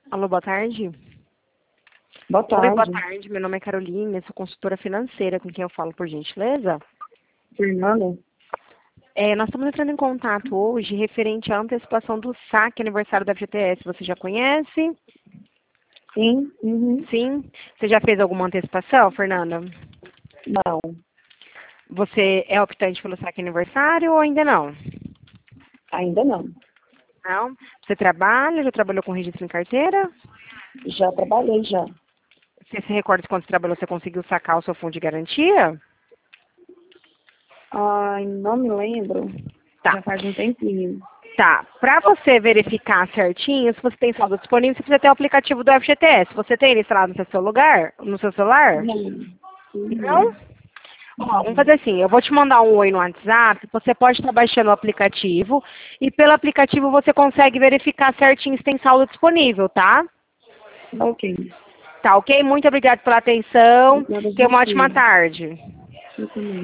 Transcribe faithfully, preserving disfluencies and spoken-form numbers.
Alô, boa tarde. Boa tarde. Oi, boa tarde. Meu nome é Carolina, sou consultora financeira, com quem eu falo, por gentileza. Fernanda? É, nós estamos entrando em contato hoje referente à antecipação do saque aniversário da F G T S. Você já conhece? Sim. Uhum. Sim? Você já fez alguma antecipação, Fernanda? Não, Você é optante pelo saque aniversário ou ainda não? ainda não. Não? Você trabalha? Já trabalhou com registro em carteira? Já trabalhei já. Você se recorda de quando você trabalhou, você conseguiu sacar o seu fundo de garantia? Ai, não me lembro. Tá. Já faz um tempinho. Tá. Para você verificar certinho, se você tem saldo disponível, você precisa ter o aplicativo do F G T S. Você tem ele instalado no seu lugar? No seu celular? Não. Não? Uhum. Ó, vamos fazer assim, eu vou te mandar um oi no WhatsApp, você pode estar baixando o aplicativo e pelo aplicativo você consegue verificar certinho se tem saldo disponível, tá? Ok. Tá, ok? Muito obrigada pela atenção. Obrigada a Tenha uma você. ótima tarde. Eu também.